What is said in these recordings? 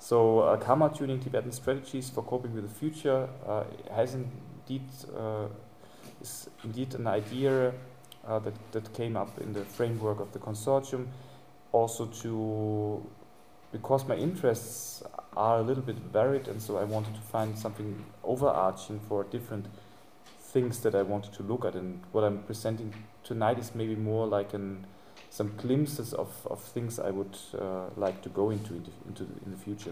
So karma tuning Tibetan strategies for coping with the future is indeed an idea that came up in the framework of the consortium. Also because my interests are a little bit varied, and so I wanted to find something overarching for different things that I wanted to look at. And what I'm presenting tonight is maybe more like some glimpses of things I would like to go into in the future.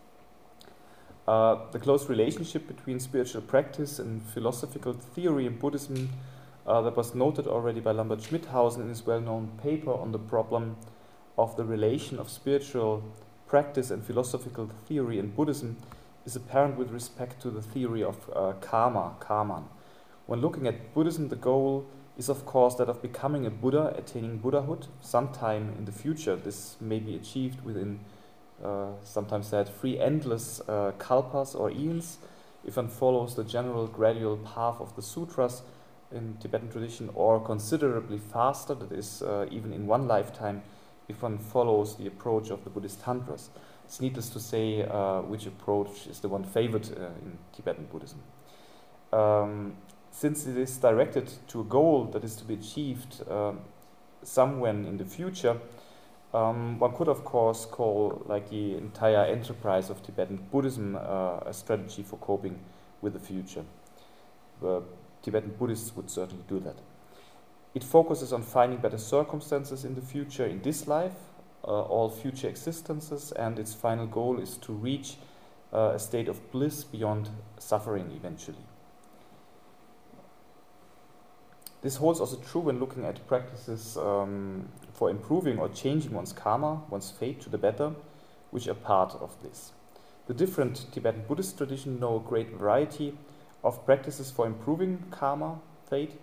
The close relationship between spiritual practice and philosophical theory in Buddhism that was noted already by Lambert Schmidhausen in his well-known paper on the problem of the relation of spiritual practice and philosophical theory in Buddhism is apparent with respect to the theory of karman. When looking at Buddhism, the goal is of course that of becoming a Buddha, attaining Buddhahood sometime in the future. This may be achieved within, sometimes said, 3 endless kalpas or eons, if one follows the general gradual path of the sutras in Tibetan tradition, or considerably faster, that is even in 1 lifetime, if one follows the approach of the Buddhist tantras. It's needless to say which approach is the one favored in Tibetan Buddhism. Since it is directed to a goal that is to be achieved somewhere in the future, one could of course call like the entire enterprise of Tibetan Buddhism a strategy for coping with the future. Tibetan Buddhists would certainly do that. It focuses on finding better circumstances in the future, in this life, all future existences, and its final goal is to reach a state of bliss beyond suffering eventually. This holds also true when looking at practices for improving or changing one's karma, one's fate to the better, which are part of this. The different Tibetan Buddhist traditions know a great variety of practices for improving karma, fate,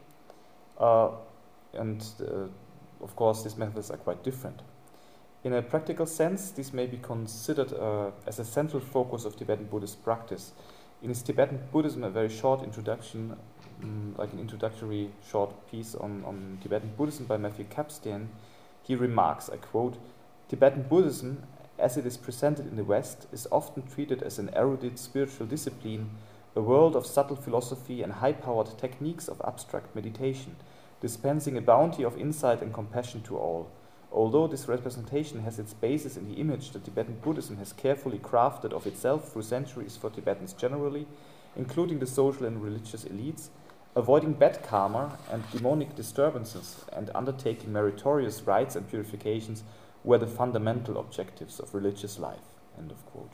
and of course these methods are quite different. In a practical sense, this may be considered as a central focus of Tibetan Buddhist practice. In his Tibetan Buddhism, a very short introduction, like an introductory short piece on Tibetan Buddhism by Matthew Kapstein, he remarks, I quote, "Tibetan Buddhism, as it is presented in the West, is often treated as an erudite spiritual discipline, a world of subtle philosophy and high-powered techniques of abstract meditation, dispensing a bounty of insight and compassion to all. Although this representation has its basis in the image that Tibetan Buddhism has carefully crafted of itself through centuries for Tibetans generally, including the social and religious elites, avoiding bad karma and demonic disturbances and undertaking meritorious rites and purifications were the fundamental objectives of religious life." End of quote.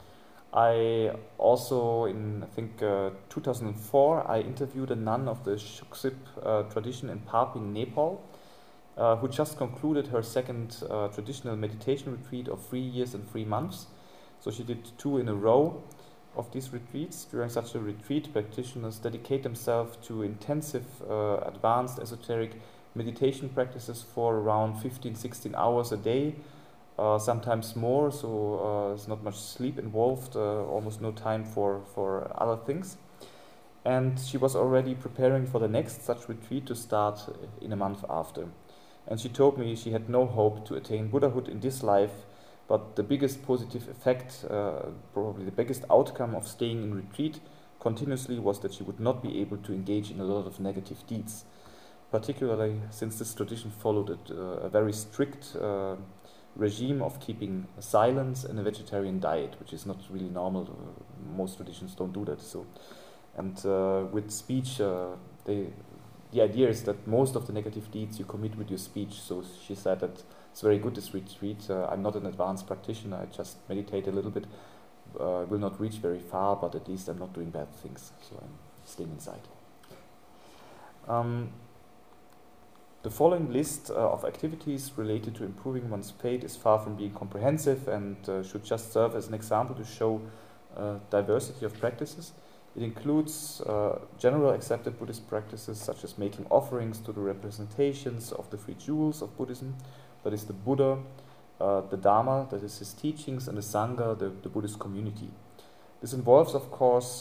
I also, in I think 2004, I interviewed a nun of the Shuksip tradition in Parping, Nepal, who just concluded her second traditional meditation retreat of 3 years and 3 months. So she did 2 in a row of these retreats. During such a retreat, practitioners dedicate themselves to intensive, advanced, esoteric meditation practices for around 15-16 hours a day, sometimes more, so there's not much sleep involved, almost no time for other things. And she was already preparing for the next such retreat to start in a month after. And she told me she had no hope to attain Buddhahood in this life, but the biggest positive effect, probably the biggest outcome of staying in retreat continuously was that she would not be able to engage in a lot of negative deeds, particularly since this tradition followed a very strict regime of keeping silence and a vegetarian diet, which is not really normal. Most traditions don't do that. So, and with speech, the idea is that most of the negative deeds you commit with your speech. So she said that it's very good, this retreat. I'm not an advanced practitioner. I just meditate a little bit. Will not reach very far, but at least I'm not doing bad things. So I'm staying inside. The following list of activities related to improving one's fate is far from being comprehensive and should just serve as an example to show diversity of practices. It includes general accepted Buddhist practices such as making offerings to the representations of the 3 jewels of Buddhism, that is the Buddha, the Dharma, that is his teachings, and the Sangha, the Buddhist community. This involves, of course,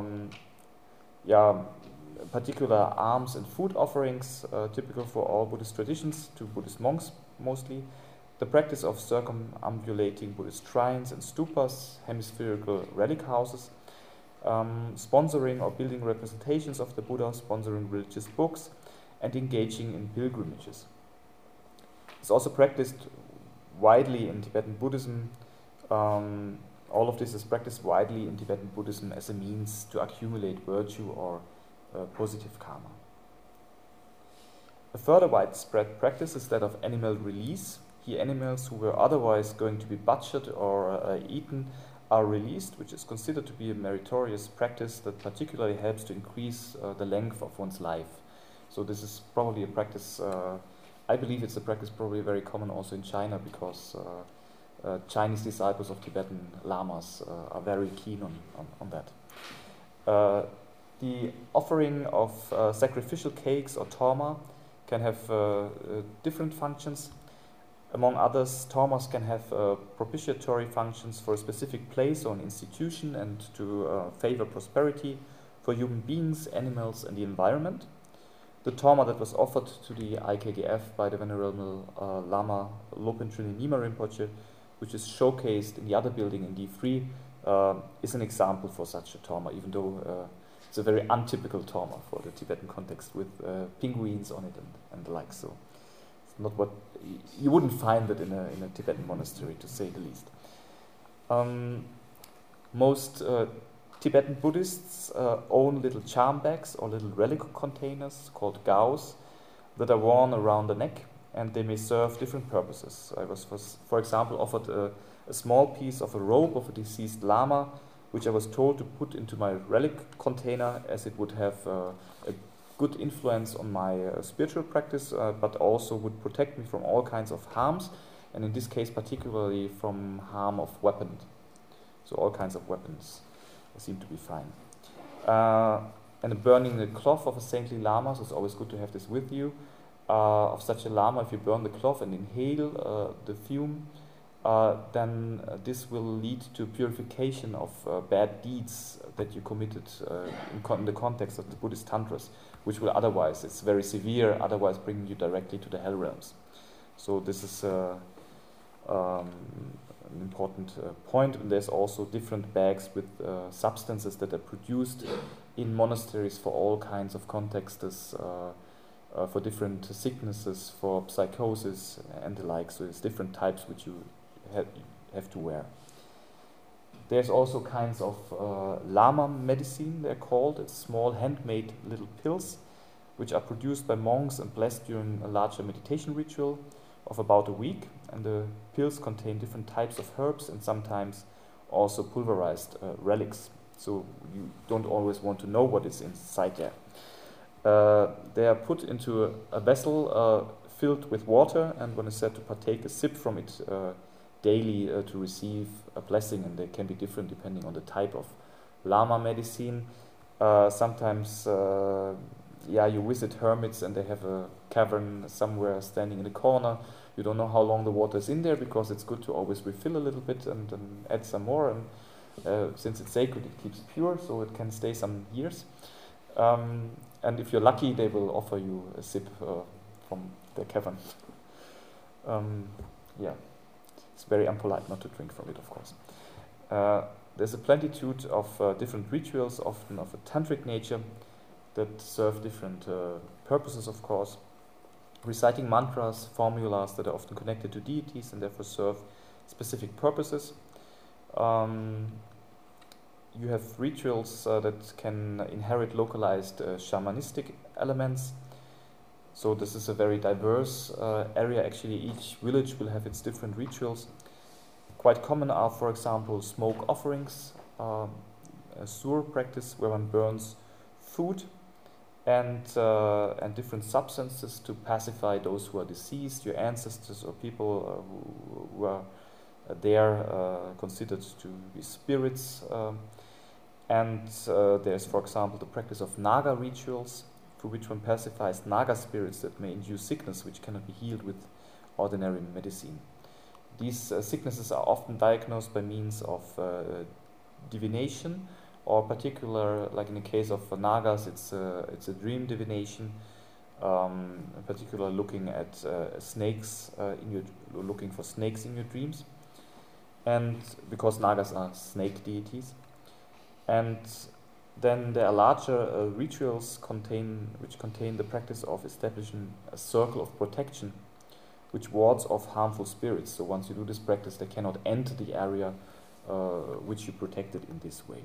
particular alms and food offerings, typical for all Buddhist traditions, to Buddhist monks mostly, the practice of circumambulating Buddhist shrines and stupas, hemispherical relic houses, sponsoring or building representations of the Buddha, sponsoring religious books, and engaging in pilgrimages. It's also practiced widely in Tibetan Buddhism. All of this is practiced widely in Tibetan Buddhism as a means to accumulate virtue or positive karma. A further widespread practice is that of animal release. Here, animals who were otherwise going to be butchered or eaten are released, which is considered to be a meritorious practice that particularly helps to increase the length of one's life. So this is probably a practice, I believe it's a practice probably very common also in China, because Chinese disciples of Tibetan lamas are very keen on that. The offering of sacrificial cakes or torma can have different functions. Among others, tormas can have propitiatory functions for a specific place or an institution and to favor prosperity for human beings, animals, and the environment. The torma that was offered to the IKGF by the Venerable Lama Lopen Trinin Nyima Rinpoche, which is showcased in the other building in D3, is an example for such a torma, even though it's a very untypical torma for the Tibetan context, with penguins on it and the like. So it's not what you wouldn't find it in a Tibetan monastery, to say the least. Most Tibetan Buddhists own little charm bags or little relic containers called gaos that are worn around the neck, and they may serve different purposes. I was, for example, offered a small piece of a robe of a deceased lama, which I was told to put into my relic container, as it would have a good influence on my spiritual practice, but also would protect me from all kinds of harms, and in this case particularly from harm of weapons. So all kinds of weapons seem to be fine. And burning the cloth of a saintly lama, so it's always good to have this with you. Of such a lama, if you burn the cloth and inhale the fume, then this will lead to purification of bad deeds that you committed in the context of the Buddhist tantras, which will otherwise, it's very severe, otherwise bring you directly to the hell realms. So this is an important point. And there's also different bags with substances that are produced in monasteries for all kinds of contexts, for different sicknesses, for psychosis and the like. So there's different types which you have to wear. There's also kinds of lama medicine, they're called. It's small handmade little pills which are produced by monks and blessed during a larger meditation ritual of about a week. And the pills contain different types of herbs and sometimes also pulverized relics. So you don't always want to know what is inside there. They are put into a vessel filled with water, and one is said to partake a sip from it daily to receive a blessing, and they can be different depending on the type of lama medicine. Sometimes you visit hermits and they have a cavern somewhere standing in a corner. You don't know how long the water is in there, because it's good to always refill a little bit and add some more, and since it's sacred it keeps pure, so it can stay some years. And if you're lucky, they will offer you a sip from the cavern. It's very impolite not to drink from it, of course. There's a plenitude of different rituals, often of a tantric nature, that serve different purposes, of course. Reciting mantras, formulas that are often connected to deities and therefore serve specific purposes. You have rituals that can inherit localized shamanistic elements. So this is a very diverse area. Actually, each village will have its different rituals. Quite common are, for example, smoke offerings, a sur practice where one burns food and different substances to pacify those who are deceased, your ancestors or people who are there considered to be spirits. There's, for example, the practice of Naga rituals, through which one pacifies Naga spirits that may induce sickness which cannot be healed with ordinary medicine. These sicknesses are often diagnosed by means of divination, or particular, like in the case of Nagas, it's a dream divination, in particular looking at snakes looking for snakes in your dreams, and because Nagas are snake deities. And then there are larger rituals which contain the practice of establishing a circle of protection which wards off harmful spirits. So once you do this practice, they cannot enter the area which you protected in this way.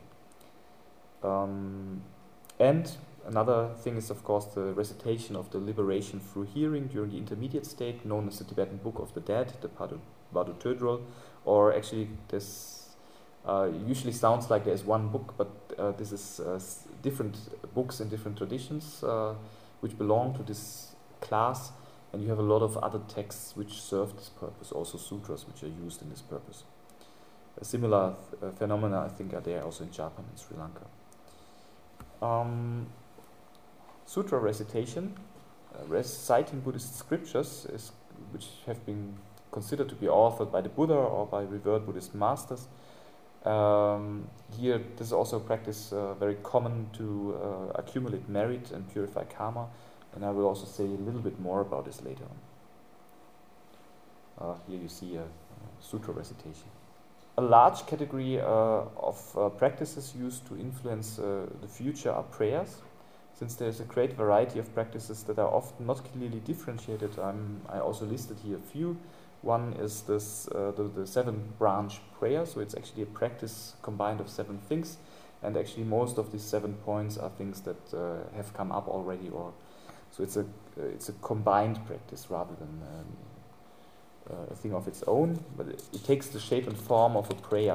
And another thing is, of course, the recitation of the liberation through hearing during the intermediate state, known as the Tibetan Book of the Dead, the Bardo Thodrol, or actually this usually sounds like there's one book, but this is different books in different traditions which belong to this class, and you have a lot of other texts which serve this purpose, also sutras which are used in this purpose. A similar phenomena, I think, are there also in Japan and Sri Lanka. Sutra recitation, reciting Buddhist scriptures, which have been considered to be authored by the Buddha or by revered Buddhist masters. Here, this is also a practice very common to accumulate merit and purify karma, and I will also say a little bit more about this later on. Here you see a sutra recitation. A large category of practices used to influence the future are prayers. Since there's a great variety of practices that are often not clearly differentiated, I also listed here a few. One is this the 7-branch prayer, so it's actually a practice combined of 7 things, and actually most of these 7 points are things that have come up already, or so it's a combined practice rather than a thing of its own, but it takes the shape and form of a prayer.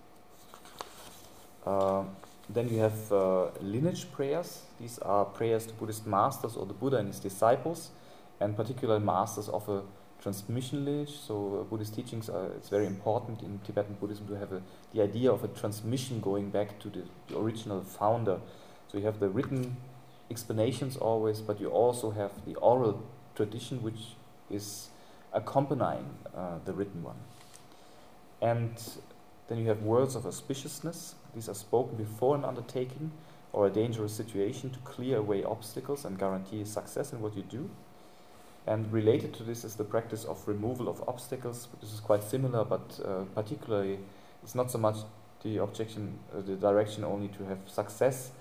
Then you have lineage prayers. These are prayers to Buddhist masters or the Buddha and his disciples, and particular masters of a transmission lineage. So Buddhist teachings it's very important in Tibetan Buddhism to have the idea of a transmission going back to the original founder. So you have the written explanations always, but you also have the oral tradition which is accompanying the written one. And then you have words of auspiciousness. These are spoken before an undertaking or a dangerous situation to clear away obstacles and guarantee success in what you do. And related to this is the practice of removal of obstacles. This is quite similar, but particularly it's not so much the direction only to have success.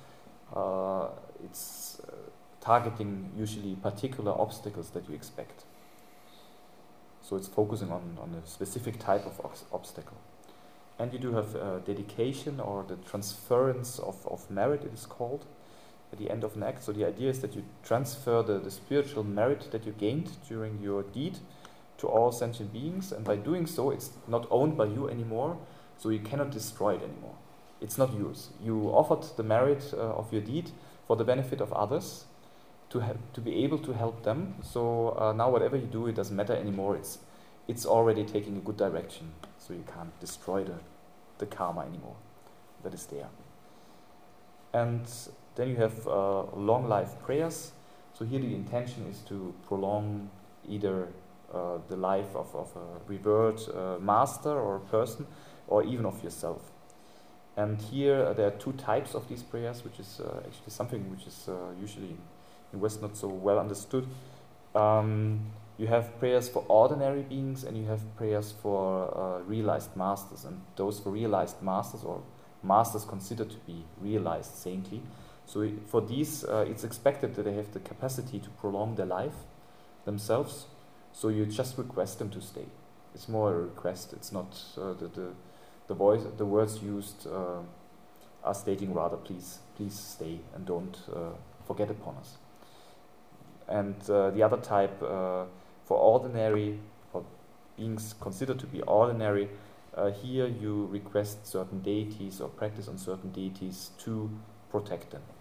It's targeting usually particular obstacles that you expect. So it's focusing on a specific type of obstacle. And you do have dedication, or the transference of merit, it is called, at the end of an act. So the idea is that you transfer the spiritual merit that you gained during your deed to all sentient beings, and by doing so it's not owned by you anymore, so you cannot destroy it anymore. It's not yours. You offered the merit of your deed for the benefit of others, to be able to help them. So now whatever you do, it doesn't matter anymore. It's already taking a good direction, so you can't destroy the karma anymore that is there. And then you have long life prayers. So here the intention is to prolong either the life of a revered master or person, or even of yourself. And here there are 2 types of these prayers, which is actually something which is usually in West not so well understood. You have prayers for ordinary beings, and you have prayers for realized masters. And those for realized masters, or masters considered to be realized saintly. So for these, it's expected that they have the capacity to prolong their life themselves. So you just request them to stay. It's more a request. It's not the words used are stating rather, please stay and don't forget upon us. And the other type for ordinary, or beings considered to be ordinary, here you request certain deities or practice on certain deities to protect them.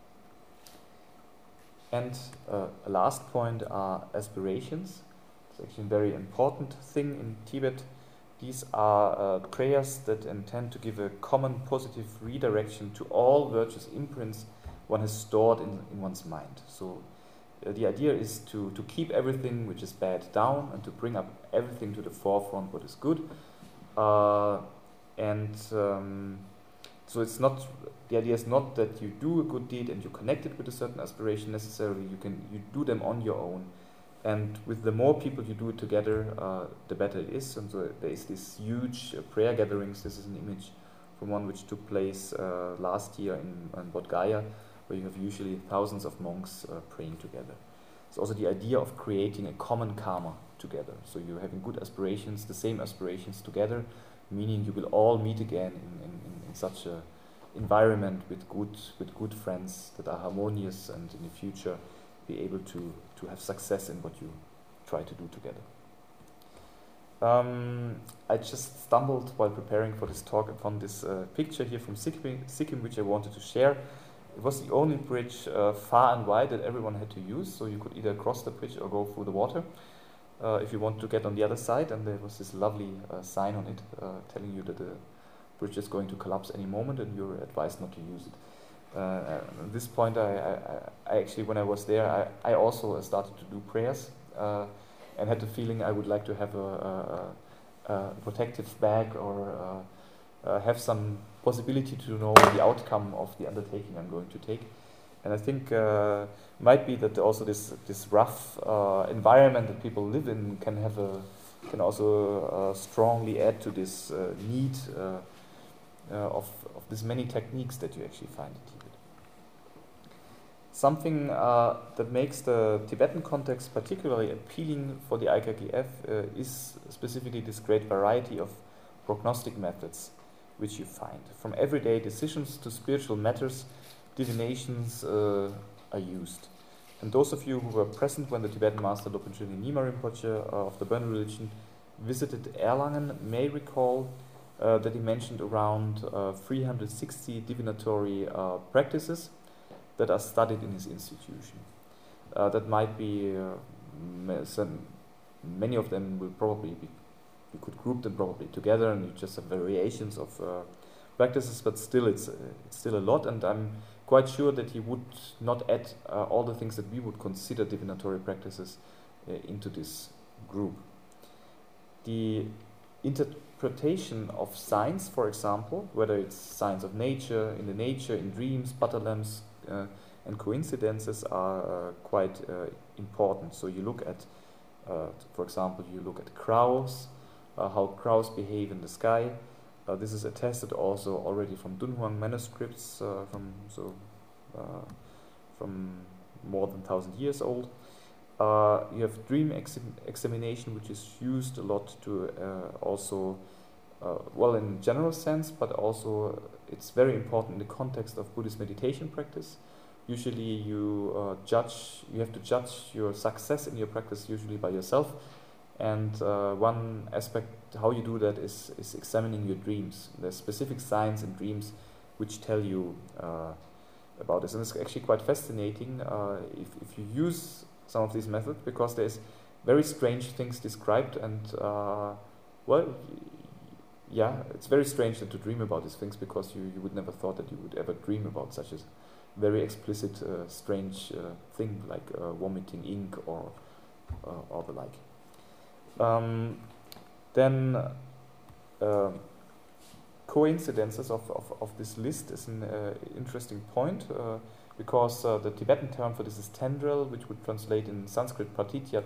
And a last point are aspirations. It's actually a very important thing in Tibet. These are prayers that intend to give a common positive redirection to all virtuous imprints one has stored in one's mind. So the idea is to keep everything which is bad down, and to bring up everything to the forefront what is good. So it's not, the idea is not that you do a good deed and you connect it with a certain aspiration necessarily. You do them on your own, and with the more people you do it together, the better it is. And so there is this huge prayer gatherings. This is an image from one which took place last year in Bodh Gaya, where you have usually thousands of monks praying together. It's also the idea of creating a common karma together. So you're having good aspirations, the same aspirations together, meaning you will all meet again in such a environment with good friends that are harmonious, and in the future be able to have success in what you try to do together. I just stumbled while preparing for this talk upon this picture here from Sikkim, which I wanted to share. It was the only bridge far and wide that everyone had to use, so you could either cross the bridge or go through the water if you want to get on the other side. And there was this lovely sign on it telling you that the bridge is going to collapse any moment and you're advised not to use it. At this point, I actually, when I was there, I also started to do prayers and had the feeling I would like to have a protective bag or have some possibility to know the outcome of the undertaking I'm going to take. And I think might be that also this rough environment that people live in can also strongly add to this need of these many techniques that you actually find in Tibet. Something that makes the Tibetan context particularly appealing for the IKKF is specifically this great variety of prognostic methods which you find. From everyday decisions to spiritual matters, divinations are used. And those of you who were present when the Tibetan master Lopinchini Nyima Rinpoche of the Burn religion visited Erlangen may recall that he mentioned around 360 divinatory practices that are studied in his institution. That might be, many of them will probably be, you could group them probably together and you just have variations of practices, but still it's still a lot, and I'm quite sure that he would not add all the things that we would consider divinatory practices into this group. The interpretation of signs, for example, whether it's signs of nature, in dreams, butter lamps, and coincidences are quite important. So you look at, for example, you look at crows, how crows behave in the sky. This is attested also already from Dunhuang manuscripts from more than 1,000 years old. You have dream examination, which is used a lot to also, well, in general sense, but also it's very important in the context of Buddhist meditation practice. Usually you have to judge your success in your practice usually by yourself. And one aspect how you do that is examining your dreams. There's specific signs in dreams which tell you about this. And it's actually quite fascinating if you use some of these methods, because there's very strange things described, and well, yeah, it's very strange to dream about these things, because you would never thought that you would ever dream about such a very explicit, strange thing like vomiting ink or the like. Then coincidences of this list is an interesting point, because the Tibetan term for this is tendril, which would translate in Sanskrit pratitya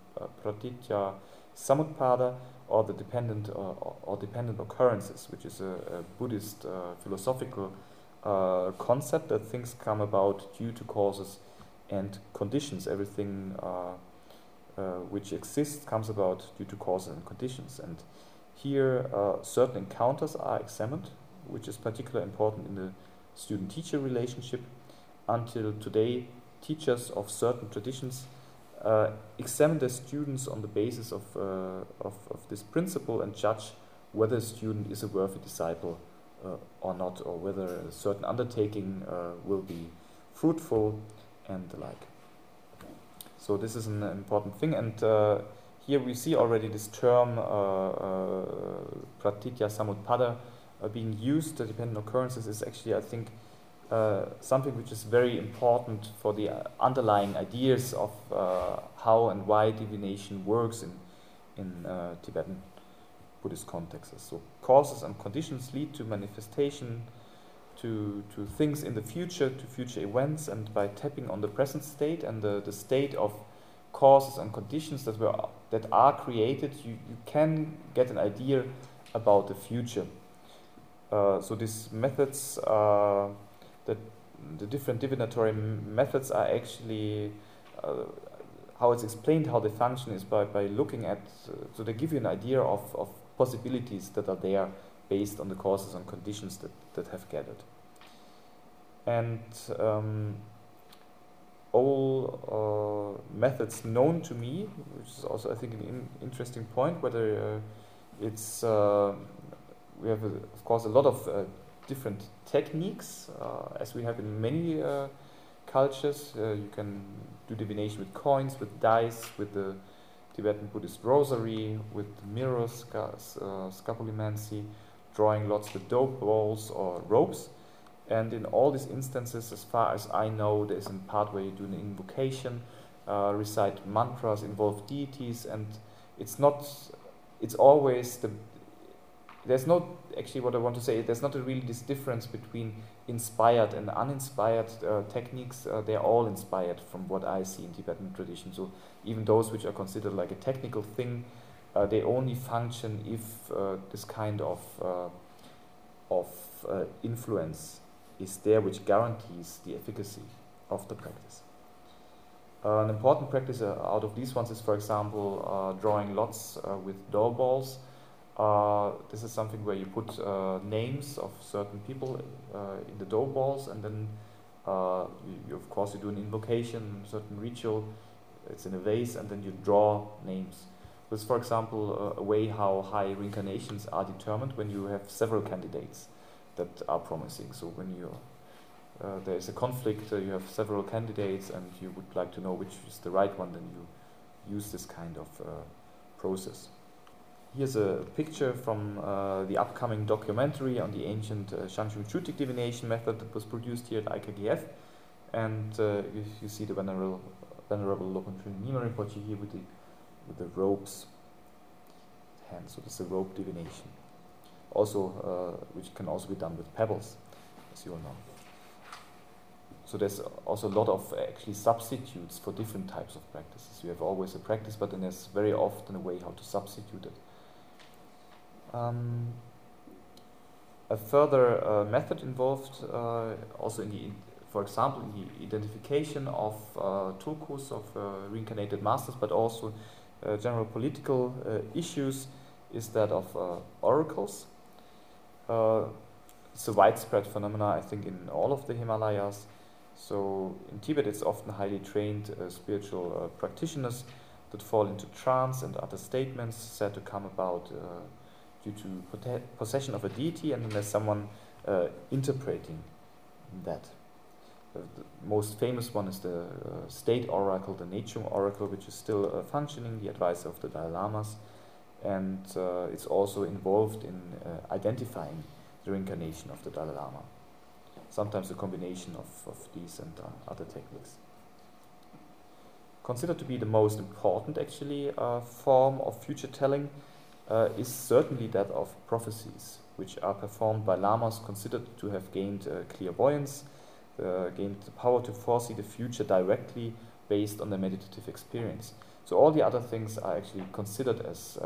samutpada, or the dependent occurrences, which is a Buddhist philosophical concept that things come about due to causes and conditions. Everything which exists comes about due to causes and conditions. And here certain encounters are examined, which is particularly important in the student-teacher relationship. Until today, teachers of certain traditions examine their students on the basis of this principle and judge whether a student is a worthy disciple or not, or whether a certain undertaking will be fruitful and the like. So this is an important thing, and here we see already this term pratitya samutpada being used. Dependent occurrences is actually, I think, something which is very important for the underlying ideas of how and why divination works in Tibetan Buddhist contexts. So causes and conditions lead to manifestation, to things in the future, to future events, and by tapping on the present state and the state of causes and conditions that are created, you can get an idea about the future. So these methods, the different divinatory methods are actually, how it's explained, how they function is by looking at, so they give you an idea of possibilities that are there based on the causes and conditions that have gathered. And all methods known to me, which is also I think an interesting point, whether it's, we have of course a lot of different techniques, as we have in many cultures. You can do divination with coins, with dice, with the Tibetan Buddhist rosary, with mirrors, scapulomancy, drawing lots with dope balls or ropes. And in all these instances, as far as I know, there's a part where you do an invocation, recite mantras, involve deities, and it's always there's not, actually what I want to say, there's not really this difference between inspired and uninspired techniques. They're all inspired from what I see in Tibetan tradition. So even those which are considered like a technical thing, they only function if this kind of influence is there, which guarantees the efficacy of the practice. An important practice out of these ones is, for example, drawing lots with dough balls. This is something where you put names of certain people in the dough balls, and then you of course you do an invocation, certain ritual. It's in a vase, and then you draw names. This is, for example, a way how high reincarnations are determined when you have several candidates that are promising. So when there is a conflict, you have several candidates, and you would like to know which is the right one, then you use this kind of process. Here's a picture from the upcoming documentary on the ancient Shanshung Chutik divination method that was produced here at IKGF. And you see the Venerable Lopon Nyima Rinpoche here with the ropes hands. So this is a rope divination. Also, which can also be done with pebbles, as you all know. So there's also a lot of actually substitutes for different types of practices. You have always a practice, but then there's very often a way how to substitute it. A further method involved also for example, in the identification of tulkus, of reincarnated masters, but also general political issues, is that of oracles. It's a widespread phenomena, I think, in all of the Himalayas. So in Tibet, it's often highly trained spiritual practitioners that fall into trance and other statements said to come about due to possession of a deity, and then there's someone interpreting that. The most famous one is the state oracle, the Nechung oracle, which is still functioning, the advisor of the Dalai Lamas, and it's also involved in identifying the reincarnation of the Dalai Lama. Sometimes a combination of these and other techniques. Considered to be the most important, actually, form of future telling is certainly that of prophecies, which are performed by lamas considered to have gained clairvoyance, gained the power to foresee the future directly based on their meditative experience. So all the other things are actually considered as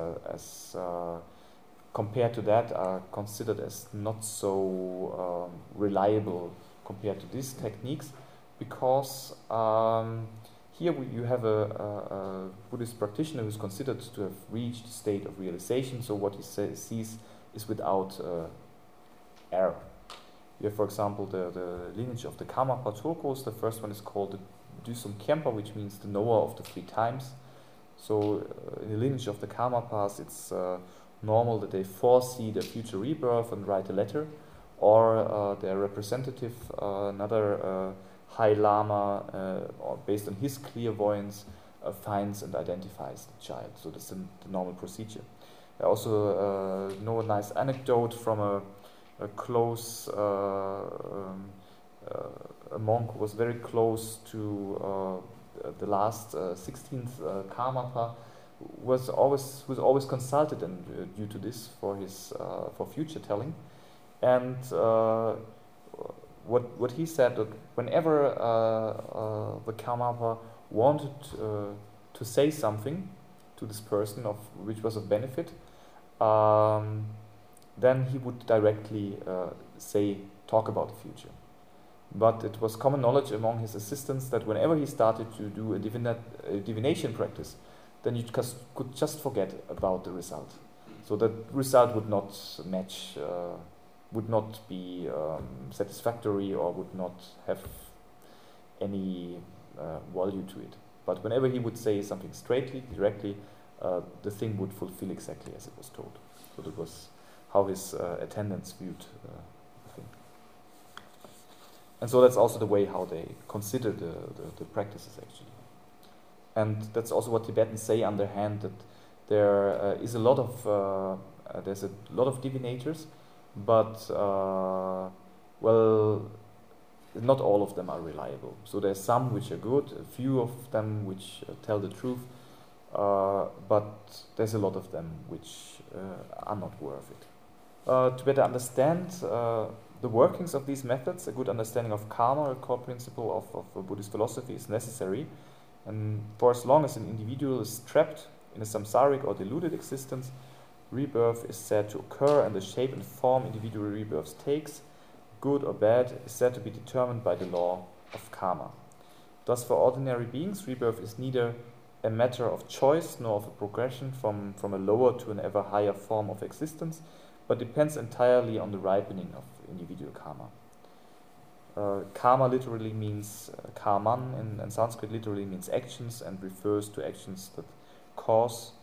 compared to that, are considered as not so reliable compared to these techniques, because here you have a Buddhist practitioner who is considered to have reached a state of realization, so what he sees is without error. You have, for example, the lineage of the Karmapa Tulkus. The first one is called the Dusum Khyempa, which means the knower of the 3 times. So in the lineage of the Karmapas, it's normal that they foresee their future rebirth and write a letter, or their representative, another High Lama, or based on his clairvoyance, finds and identifies the child. So that's the normal procedure. I also know a nice anecdote from a close, a monk who was very close to the last 16th Karmapa, who's always consulted and due to this for his for future telling, and what he said, that whenever the Karmapa wanted to say something to this person which was of benefit, then he would directly talk about the future. But it was common knowledge among his assistants that whenever he started to do a divination practice, then you could just forget about the result. So that result would not match, would not be satisfactory, or would not have any value to it. But whenever he would say something straightly, directly, the thing would fulfill exactly as it was told. So that was how his attendants viewed the thing. And so that's also the way how they consider the practices, actually. And that's also what Tibetans say on their hand, that there is a lot of there's a lot of divinators, but well, not all of them are reliable. So there's some which are good, a few of them which tell the truth, but there's a lot of them which are not worth it. To better understand the workings of these methods, a good understanding of karma, a core principle of Buddhist philosophy, is necessary. And for as long as an individual is trapped in a samsaric or deluded existence, rebirth is said to occur, and the shape and form individual rebirths takes, good or bad, is said to be determined by the law of karma. Thus, for ordinary beings, rebirth is neither a matter of choice nor of a progression from a lower to an ever higher form of existence, but depends entirely on the ripening of individual karma. Karma literally means karman, in Sanskrit literally means actions, and refers to actions that cause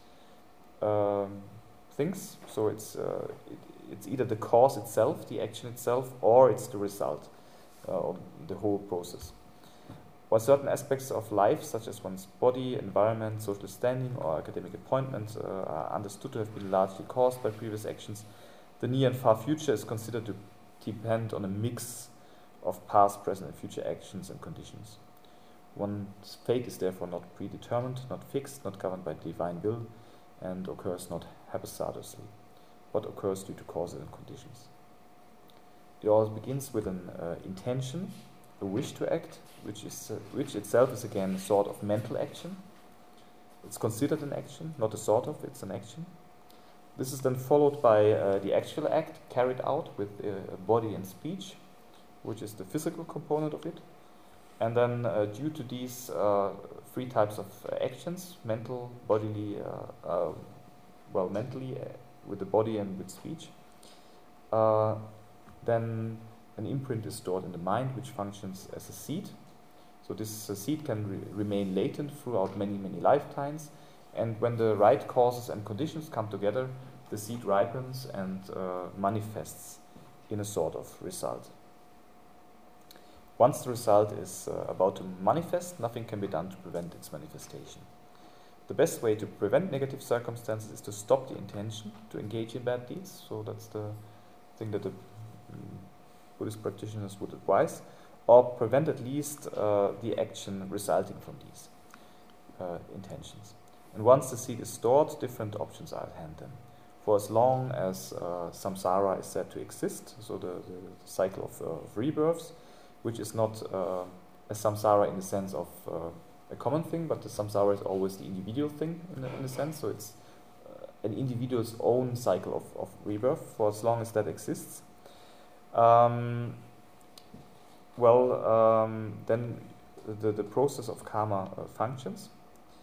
things. So it's either the cause itself, the action itself, or it's the result of the whole process. While certain aspects of life, such as one's body, environment, social standing, or academic appointment, are understood to have been largely caused by previous actions, the near and far future is considered to depend on a mix of past, present, and future actions and conditions. One's fate is therefore not predetermined, not fixed, not governed by divine will, and occurs not haphazardly, but occurs due to causes and conditions. It always begins with an intention, a wish to act, which itself is again a sort of mental action. It's considered an action, not a sort of, it's an action. This is then followed by the actual act carried out with body and speech, which is the physical component of it. And then due to these three types of actions, mental, bodily, mentally with the body and with speech, then an imprint is stored in the mind, which functions as a seed. So this seed can remain latent throughout many, many lifetimes, and when the right causes and conditions come together, the seed ripens and manifests in a sort of result. Once the result is about to manifest, nothing can be done to prevent its manifestation. The best way to prevent negative circumstances is to stop the intention to engage in bad deeds. So that's the thing that the Buddhist practitioners would advise, or prevent at least the action resulting from these intentions. And once the seed is stored, different options are at hand then. For as long as samsara is said to exist, so the cycle of rebirths, which is not a samsara in the sense of a common thing, but the samsara is always the individual thing in a sense, so it's an individual's own cycle of rebirth. For as long as that exists, then the process of karma functions,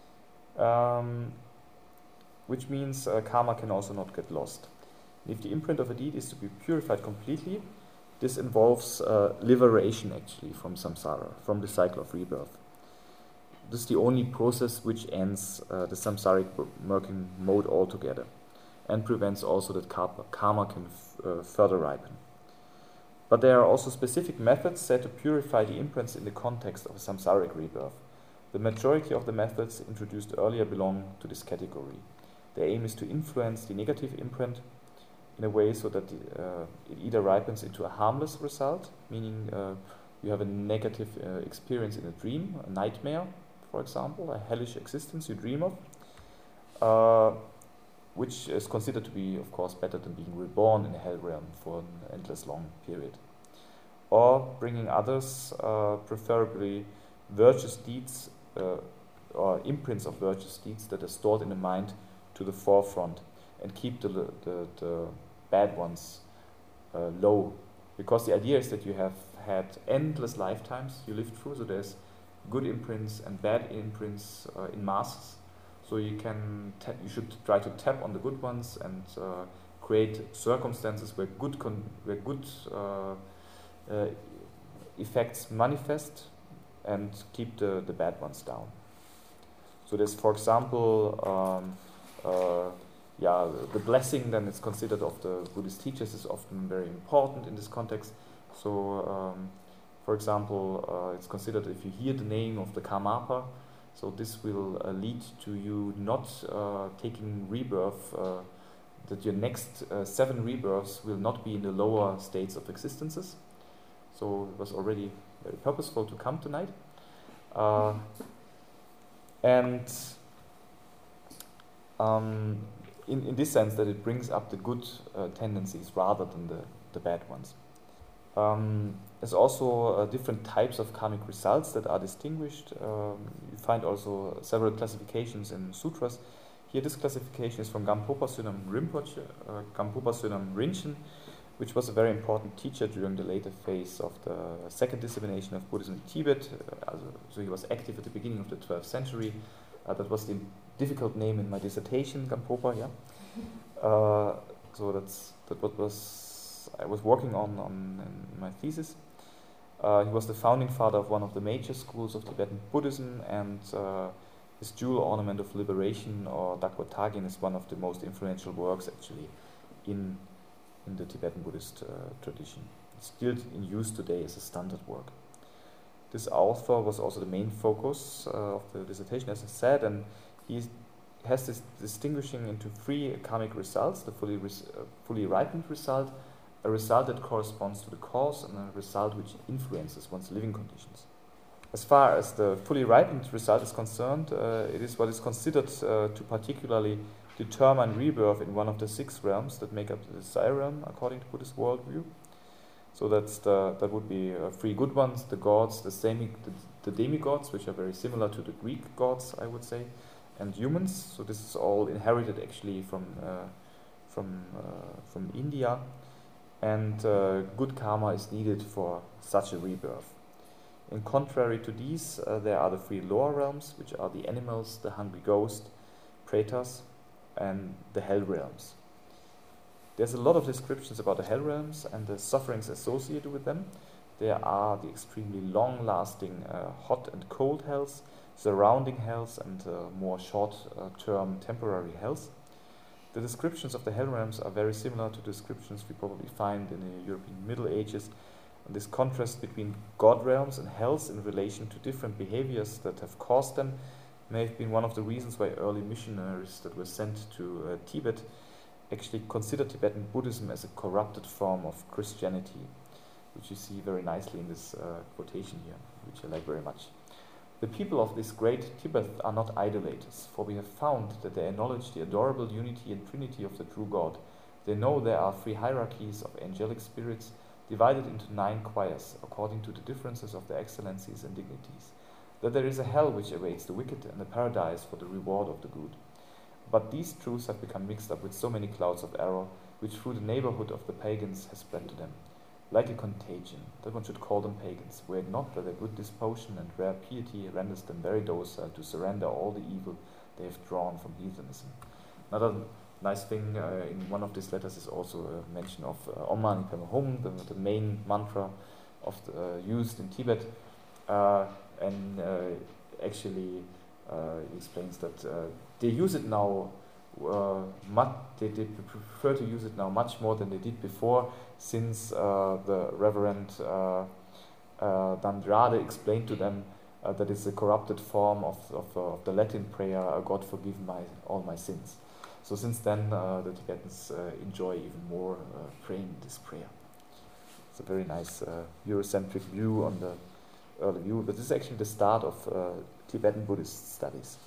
which means karma can also not get lost. If the imprint of a deed is to be purified completely, this involves liberation actually from samsara, from the cycle of rebirth. This is the only process which ends the samsaric working mode altogether, and prevents also that karma can further ripen. But there are also specific methods said to purify the imprints in the context of a samsaric rebirth. The majority of the methods introduced earlier belong to this category. Their aim is to influence the negative imprint in a way so that it either ripens into a harmless result, meaning you have a negative experience in a dream, a nightmare, for example, a hellish existence you dream of, which is considered to be, of course, better than being reborn in a hell realm for an endless long period. or bringing others, preferably virtuous deeds or imprints of virtuous deeds that are stored in the mind to the forefront and keep the bad ones low. Because the idea is that you have had endless lifetimes you lived through, so there's good imprints and bad imprints in masses. So you should try to tap on the good ones and create circumstances where good effects manifest and keep the bad ones down. So there's, for example, the blessing then is considered of the Buddhist teachers is often very important in this context. So, for example, it's considered if you hear the name of the Karmapa, so this will lead to you not taking rebirth, that your next 7 rebirths will not be in the lower states of existences. So it was already very purposeful to come tonight. And in this sense that it brings up the good tendencies rather than the bad ones. There's also different types of karmic results that are distinguished. You find also several classifications in sutras. Here this classification is from Gampopa Sonam Rinpoche, Gampopa Sonam Rinchen, which was a very important teacher during the later phase of the second dissemination of Buddhism in Tibet. So he was active at the beginning of the 12th century. That was the difficult name in my dissertation, Gampopa, yeah. So that's what I was working on in my thesis. He was the founding father of one of the major schools of Tibetan Buddhism, and his jewel ornament of liberation, or Dakwa Tagin, is one of the most influential works actually in the Tibetan Buddhist tradition. It's still in use today as a standard work. This author was also the main focus of the dissertation, as I said, and he has this distinguishing into 3 karmic results: the fully ripened result, a result that corresponds to the cause, and a result which influences one's living conditions. As far as the fully ripened result is concerned, it is what is considered to particularly determine rebirth in one of the 6 realms that make up the desire realm according to Buddhist worldview. So that would be 3 good ones: the gods, the demigods, which are very similar to the Greek gods, I would say, and humans. So this is all inherited actually from India, and good karma is needed for such a rebirth. In contrary to these, there are the 3 lower realms, which are the animals, the hungry ghost, pretas, and the hell realms. There's a lot of descriptions about the hell realms and the sufferings associated with them. There are the extremely long-lasting hot and cold hells, surrounding hells, and more short-term temporary hells. The descriptions of the hell realms are very similar to descriptions we probably find in the European Middle Ages. And this contrast between god realms and hells in relation to different behaviors that have caused them may have been one of the reasons why early missionaries that were sent to Tibet actually considered Tibetan Buddhism as a corrupted form of Christianity, which you see very nicely in this quotation here, which I like very much. The people of this great Tibet are not idolaters, for we have found that they acknowledge the adorable unity and trinity of the true God. They know there are 3 hierarchies of angelic spirits divided into 9 choirs, according to the differences of their excellencies and dignities. That there is a hell which awaits the wicked and a paradise for the reward of the good. But these truths have become mixed up with so many clouds of error, which through the neighborhood of the pagans has spread to them, like a contagion, that one should call them pagans, were it not that their good disposition and rare piety renders them very docile to surrender all the evil they have drawn from heathenism. Another nice thing in one of these letters is also a mention of Om Mani Padme Hum, the main mantra used in Tibet, and actually he explains that they use it now. They prefer to use it now much more than they did before, since the Reverend Dandrade explained to them that it's a corrupted form of the Latin prayer, God forgive all my sins. So since then the Tibetans enjoy even more praying this prayer. It's a very nice Eurocentric view on the early view, but this is actually the start of Tibetan Buddhist studies.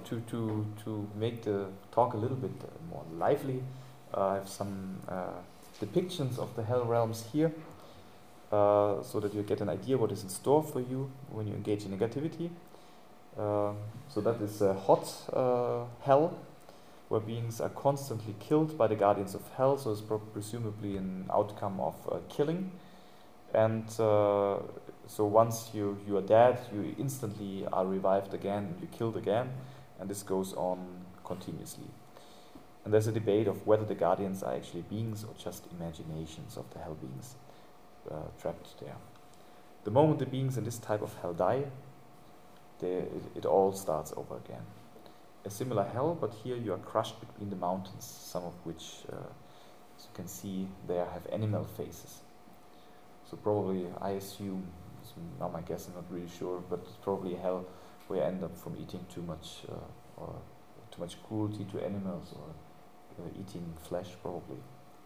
To make the talk a little bit more lively, I have some depictions of the hell realms here, so that you get an idea what is in store for you when you engage in negativity. So that is a hot hell, where beings are constantly killed by the guardians of hell, so it's presumably an outcome of killing. And so once you are dead, you instantly are revived again and you're killed again, and this goes on continuously. And there's a debate of whether the guardians are actually beings or just imaginations of the hell beings trapped there. The moment the beings in this type of hell die, it all starts over again. A similar hell, but here you are crushed between the mountains, some of which, as you can see there, have animal faces. So probably, I assume, now my guess, I'm not really sure, but it's probably a hell where you end up from eating too much or too much cruelty to animals, or eating flesh probably.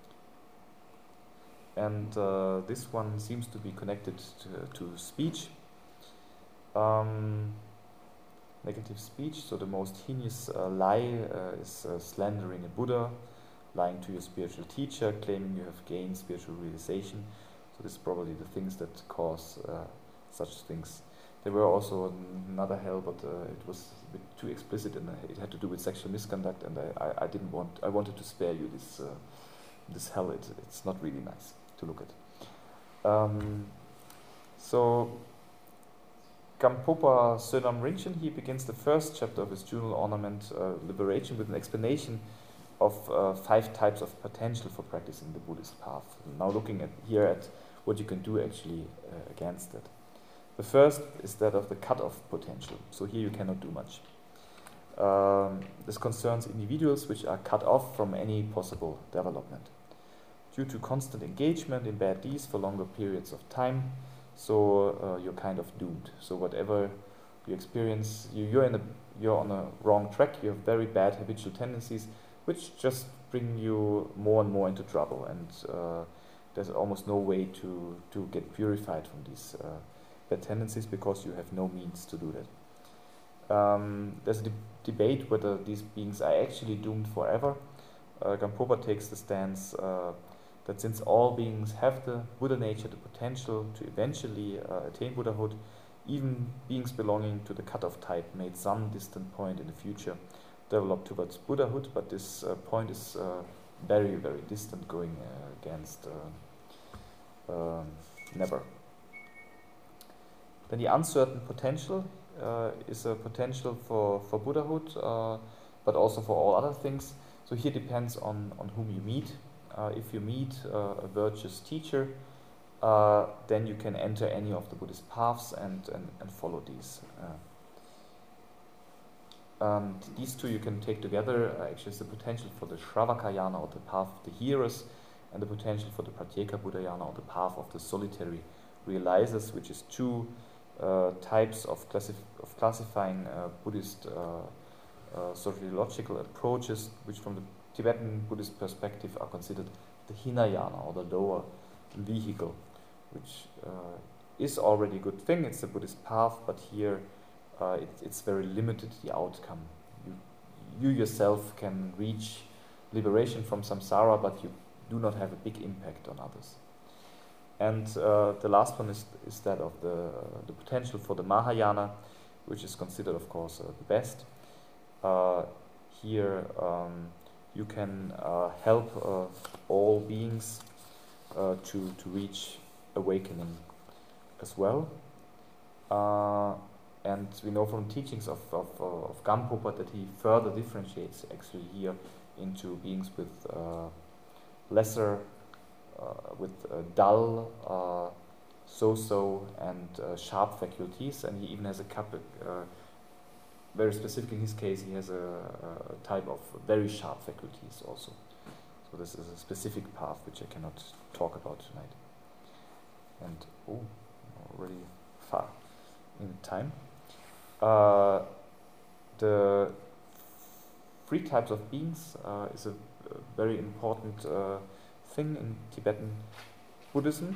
And this one seems to be connected to speech. Negative speech, so the most heinous lie is slandering a Buddha, lying to your spiritual teacher, claiming you have gained spiritual realization. So this is probably the things that cause such things. There were also another hell, but it was a bit too explicit, and it had to do with sexual misconduct, and I didn't want. I wanted to spare you this hell. It's not really nice to look at. So Gampopa Sonam Rinchen, he begins the first chapter of his journal ornament, Liberation, with an explanation of 5 types of potential for practicing the Buddhist path. Now looking here at what you can do actually against it. The first is that of the cut-off potential. So here you cannot do much. This concerns individuals which are cut off from any possible development. Due to constant engagement in bad deeds for longer periods of time, so you're kind of doomed. So whatever you experience, you're on a wrong track. You have very bad habitual tendencies, which just bring you more and more into trouble. And there's almost no way to get purified from these bad tendencies, because you have no means to do that. There's a debate whether these beings are actually doomed forever. Gampopa takes the stance that since all beings have the Buddha nature, the potential to eventually attain Buddhahood, even beings belonging to the cut-off type may at some distant point in the future develop towards Buddhahood, but this point is very, very distant, going against never. Then the uncertain potential is a potential for Buddhahood, but also for all other things. So here depends on whom you meet. If you meet a virtuous teacher, then you can enter any of the Buddhist paths and follow these. These two you can take together. Actually, it's the potential for the Shravakayana, or the path of the hearers, and the potential for the Pratyeka Buddhayana, or the path of the solitary realizers, which is 2 types of classifying Buddhist sociological approaches, which from the Tibetan Buddhist perspective are considered the Hinayana, or the lower vehicle, which is already a good thing. It's the Buddhist path, but here it's very limited, the outcome. You yourself can reach liberation from samsara, but you do not have a big impact on others. And the last one is that of the potential for the Mahayana, which is considered, of course, the best. Here you can help all beings to reach awakening as well. And we know from teachings of Gampopa that he further differentiates actually here into beings with lesser, dull, so-so and sharp faculties, and he even has a couple, very specific in his case, he has a type of very sharp faculties also. So this is a specific path which I cannot talk about tonight. And already far in time. The 3 types of beings is a very important thing in Tibetan Buddhism.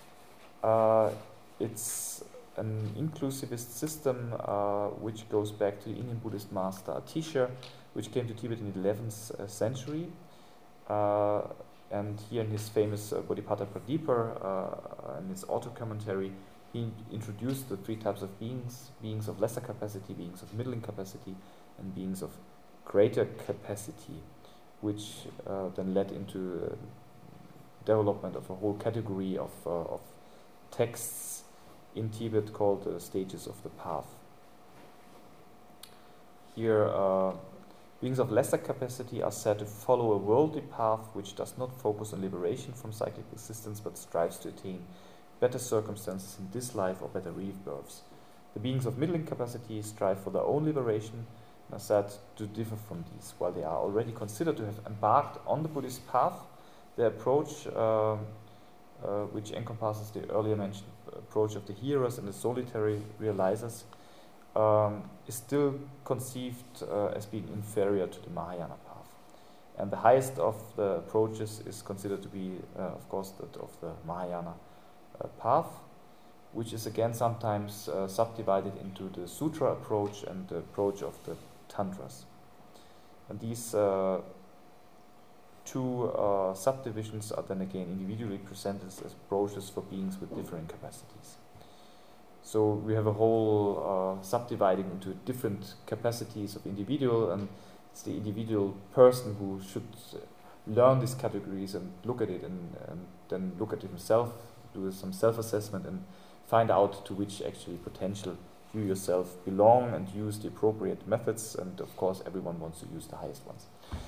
It's an inclusivist system which goes back to the Indian Buddhist master Atisha, which came to Tibet in the 11th century. And here in his famous Bodhipata Pradipar, in his auto-commentary, he introduced the three types of beings: beings of lesser capacity, beings of middling capacity, and beings of greater capacity, which then led into development of a whole category of texts in Tibet called Stages of the Path. Here, beings of lesser capacity are said to follow a worldly path which does not focus on liberation from cyclic existence but strives to attain better circumstances in this life or better rebirths. The beings of middling capacity strive for their own liberation and are said to differ from these. While they are already considered to have embarked on the Buddhist path, their approach, which encompasses the earlier mentioned approach of the hearers and the solitary realizers, is still conceived as being inferior to the Mahayana path. And the highest of the approaches is considered to be, of course, that of the Mahayana path, which is again sometimes subdivided into the Sutra approach and the approach of the Tantras. And these two subdivisions are then again individually presented as approaches for beings with differing capacities. So we have a whole subdividing into different capacities of individual, and it's the individual person who should learn these categories and look at it and then look at it himself, do some self-assessment and find out to which actually potential you yourself belong and use the appropriate methods, and of course everyone wants to use the highest ones.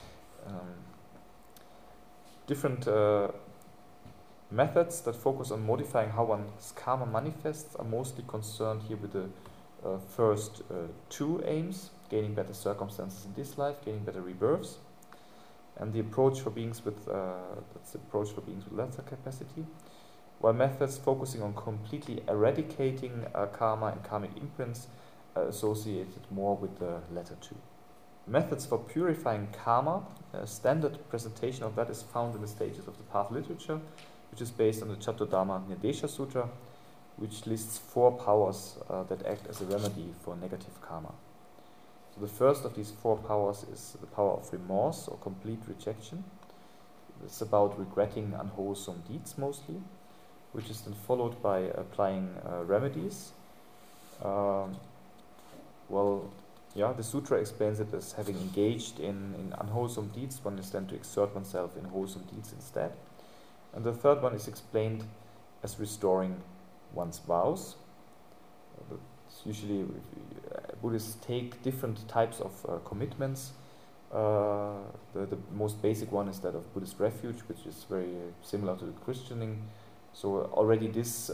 Different methods that focus on modifying how one's karma manifests are mostly concerned here with the first two aims: gaining better circumstances in this life, gaining better rebirths, and the approach for beings with that's the approach for beings with lesser capacity. While methods focusing on completely eradicating karma and karmic imprints are associated more with the latter two. Methods for purifying karma, a standard presentation of that is found in the Stages of the Path literature, which is based on the Chattodharma Nirdesha Sutra, which lists 4 powers that act as a remedy for negative karma. So the first of these 4 powers is the power of remorse or complete rejection. It's about regretting unwholesome deeds mostly, which is then followed by applying remedies. The sutra explains it as having engaged in unwholesome deeds, one is then to exert oneself in wholesome deeds instead. And the third one is explained as restoring one's vows. Usually Buddhists take different types of commitments. The most basic one is that of Buddhist refuge, which is very similar to the Christianing. So already this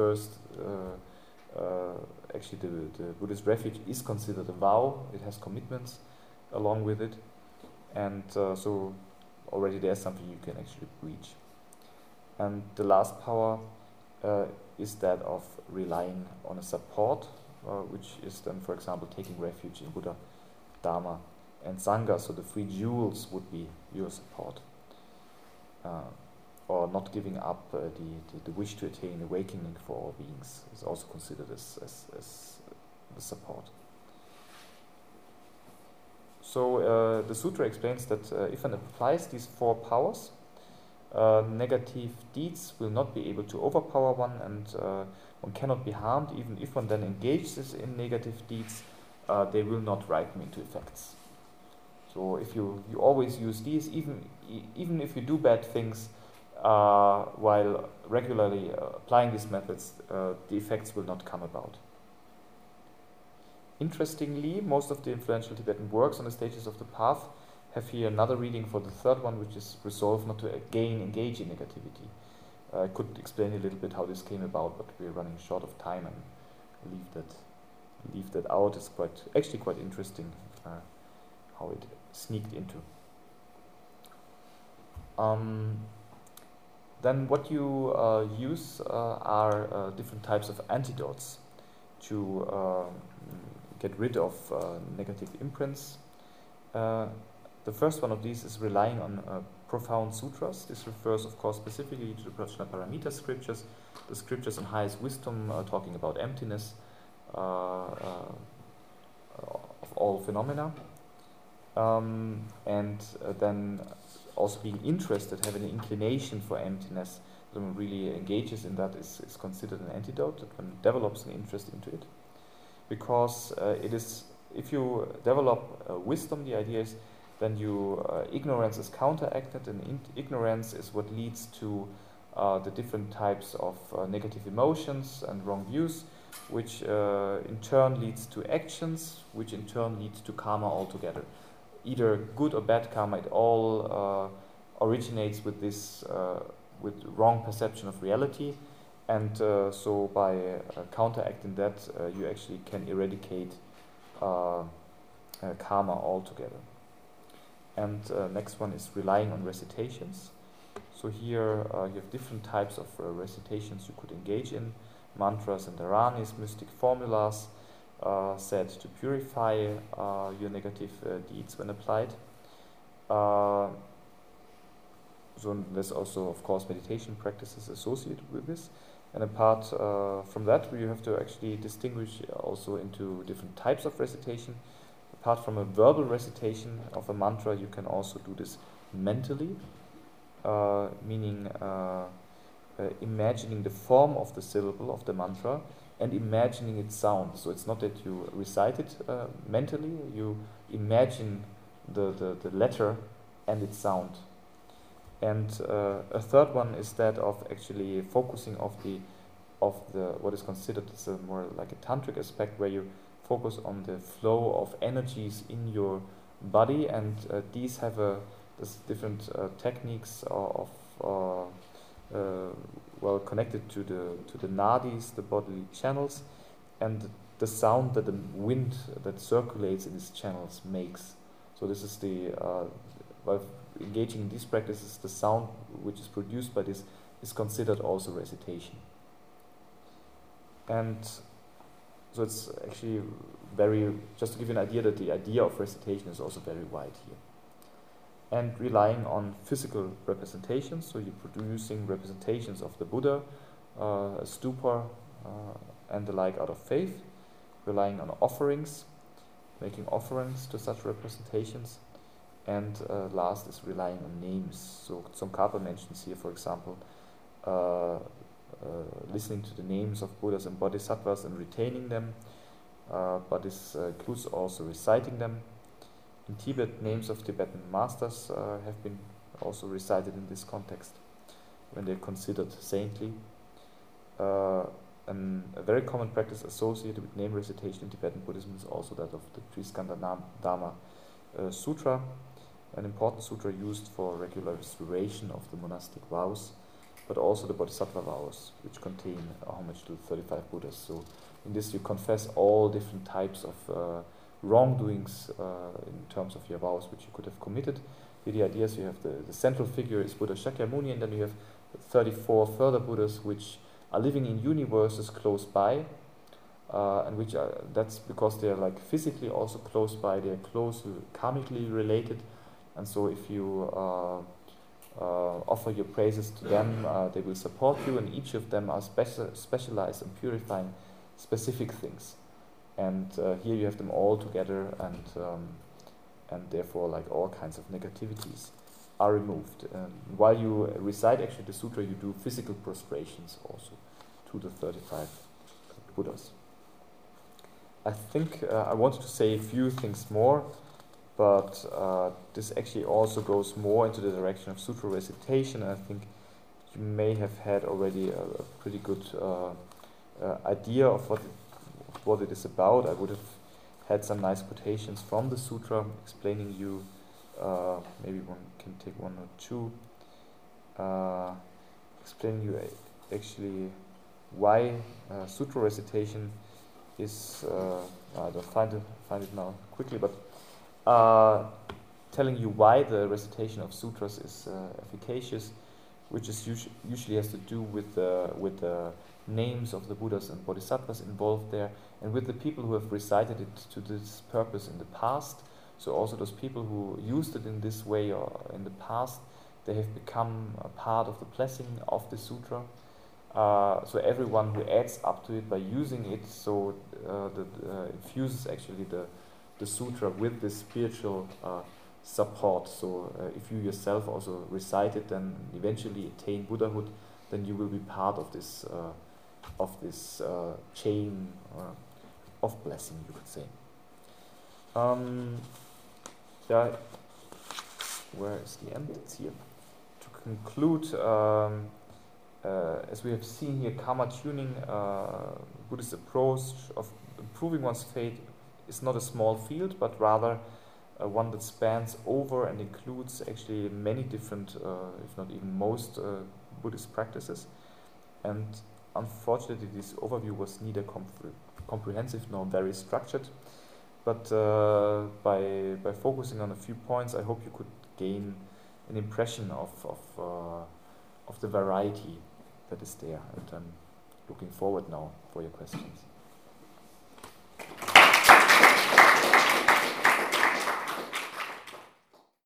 actually the Buddhist refuge is considered a vow. It has commitments along with it, and so already there's something you can actually reach. And the last power is that of relying on a support, which is then, for example, taking refuge in Buddha, Dharma, and Sangha. So the 3 jewels would be your support. Or not giving up the wish to attain awakening for all beings is also considered as the support. So the sutra explains that if one applies these 4 powers, negative deeds will not be able to overpower one, and one cannot be harmed. Even if one then engages in negative deeds, they will not ripen into effects. So if you always use these, even if you do bad things, while regularly applying these methods, the effects will not come about. Interestingly, most of the influential Tibetan works on the Stages of the Path have here another reading for the third one, which is resolve not to again engage in negativity. I could explain a little bit how this came about, but we're running short of time and leave that out. It's actually quite interesting how it sneaked into. Then what you use are different types of antidotes to get rid of negative imprints. The first one of these is relying on profound sutras. This refers, of course, specifically to the Prajnaparamita scriptures, the scriptures on highest wisdom, talking about emptiness of all phenomena. And then also being interested, having an inclination for emptiness, someone really engages in that is considered an antidote, that one develops an interest into it. Because it is, if you develop wisdom, the idea is then ignorance is counteracted, and ignorance is what leads to the different types of negative emotions and wrong views, which in turn leads to actions, which in turn leads to karma altogether. Either good or bad karma, it all originates with this with wrong perception of reality, and so by counteracting that, you actually can eradicate karma altogether. And next one is relying on recitations. So here you have different types of recitations you could engage in. Mantras and dharanis, mystic formulas, said to purify your negative deeds when applied. So there's also, of course, meditation practices associated with this. And apart from that, you have to actually distinguish also into different types of recitation. Apart from a verbal recitation of a mantra, you can also do this mentally, meaning imagining the form of the syllable of the mantra and imagining its sound. So it's not that you recite it mentally, you imagine the letter and its sound. And a third one is that of actually focusing of the what is considered as a more like a tantric aspect, where you focus on the flow of energies in your body, and these have different techniques of well connected to the nadis, the bodily channels, and the sound that the wind that circulates in these channels makes. So this is the by engaging in these practices, the sound which is produced by this is considered also recitation. And so it's actually just to give you an idea that the idea of recitation is also very wide here. And relying on physical representations, so you're producing representations of the Buddha, a stupa, and the like out of faith, relying on offerings, making offerings to such representations, and last is relying on names. So Tsongkhapa mentions here, for example, listening to the names of Buddhas and Bodhisattvas and retaining them, but this includes also reciting them. In Tibet, names of Tibetan masters have been also recited in this context when they're considered saintly. And a very common practice associated with name recitation in Tibetan Buddhism is also that of the Triskanda Dharma Sutra, an important sutra used for regular restoration of the monastic vows, but also the Bodhisattva vows, which contain a homage to the 35 Buddhas. So in this you confess all different types of wrongdoings in terms of your vows which you could have committed. Here the idea is you have the central figure is Buddha Shakyamuni, and then you have 34 further Buddhas which are living in universes close by, and which that's because they are like physically also close by, they are closely karmically related, and so if you offer your praises to them, they will support you, and each of them are specialized in purifying specific things. And here you have them all together, and therefore like all kinds of negativities are removed. While you recite actually the sutra, you do physical prostrations also to the 35 Buddhas. I think I wanted to say a few things more, but this actually also goes more into the direction of sutra recitation, and I think you may have had already a pretty good idea of what it is about. I would have had some nice quotations from the sutra explaining you, maybe one can take one or two, explaining you actually why sutra recitation is, I don't find it now quickly, but telling you why the recitation of sutras is efficacious, which is usually has to do with the names of the Buddhas and Bodhisattvas involved there, and with the people who have recited it to this purpose in the past. So also those people who used it in this way or in the past, they have become a part of the blessing of the sutra. So everyone who adds up to it by using it, so infuses actually the sutra with this spiritual support. So if you yourself also recite it and eventually attain Buddhahood, then you will be part of this chain of blessing, you could say. Where is the end? It's here. To conclude, as we have seen here, karma tuning, Buddhist approach of improving one's fate is not a small field, but rather one that spans over and includes actually many different, if not even most, Buddhist practices. And unfortunately, this overview was neither comprehensive nor very structured. But by focusing on a few points, I hope you could gain an impression of the variety that is there. And I'm looking forward now for your questions.